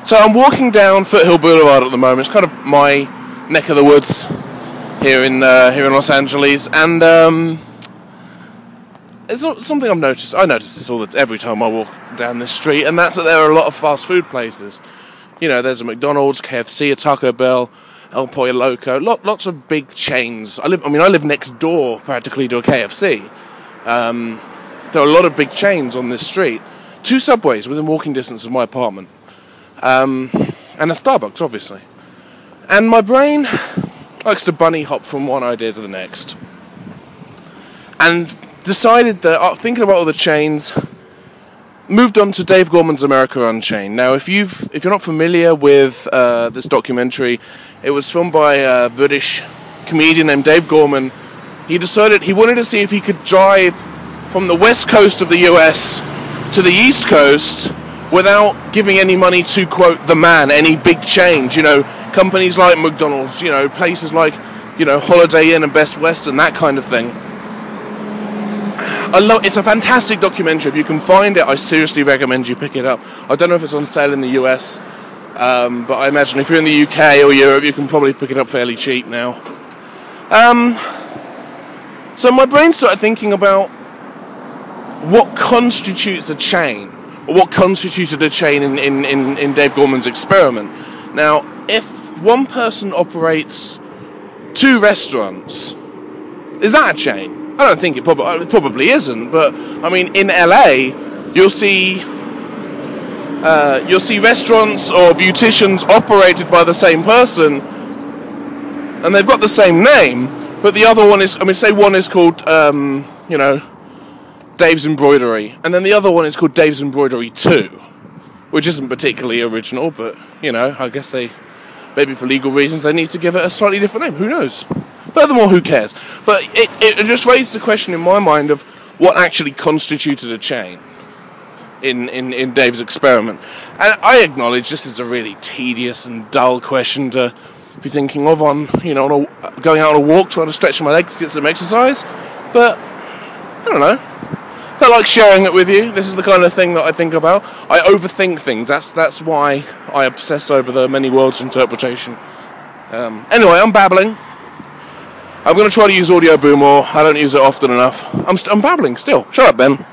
So I'm walking down Foothill Boulevard at the moment. It's kind of my neck of the woods here in Los Angeles, and it's not something I've noticed. I notice this every time I walk down this street, and that's that there are a lot of fast food places. You know, there's a McDonald's, KFC, a Taco Bell, El Pollo Loco, lots of big chains. I live next door practically to a KFC. There are a lot of big chains on this street. 2 Subways within walking distance of my apartment. And a Starbucks, obviously. And my brain likes to bunny hop from one idea to the next. And decided that, thinking about all the chains, moved on to Dave Gorman's America Unchained. Now, if you're not familiar with this documentary, it was filmed by a British comedian named Dave Gorman. He decided he wanted to see if he could drive from the west coast of the US to the east coast without giving any money to, quote, the man, any big change. You know, companies like McDonald's, you know, places like, you know, Holiday Inn and Best Western, that kind of thing. It's a fantastic documentary. If you can find it, I seriously recommend you pick it up. I don't know if it's on sale in the US, but I imagine if you're in the UK or Europe, you can probably pick it up fairly cheap now. So my brain started thinking about what constitutes a chain, or what constituted a chain in Dave Gorman's experiment. Now, if one person operates 2 restaurants, is that a chain? I don't think it probably isn't, but I mean, in LA, you'll see restaurants or beauticians operated by the same person, and they've got the same name, but the other one is, say one is called, Dave's Embroidery, and then the other one is called Dave's Embroidery 2, which isn't particularly original, but, you know, I guess maybe for legal reasons, they need to give it a slightly different name, who knows? Furthermore, who cares? But it just raised the question in my mind of what actually constituted a chain in Dave's experiment. And I acknowledge this is a really tedious and dull question to be thinking of on going out on a walk, trying to stretch my legs, get some exercise. But, I don't know. Felt like sharing it with you. This is the kind of thing that I think about. I overthink things. That's why I obsess over the many worlds interpretation. Anyway, I'm babbling. I'm going to try to use Audio Boom more. I don't use it often enough. I'm babbling still. Shut up, Ben.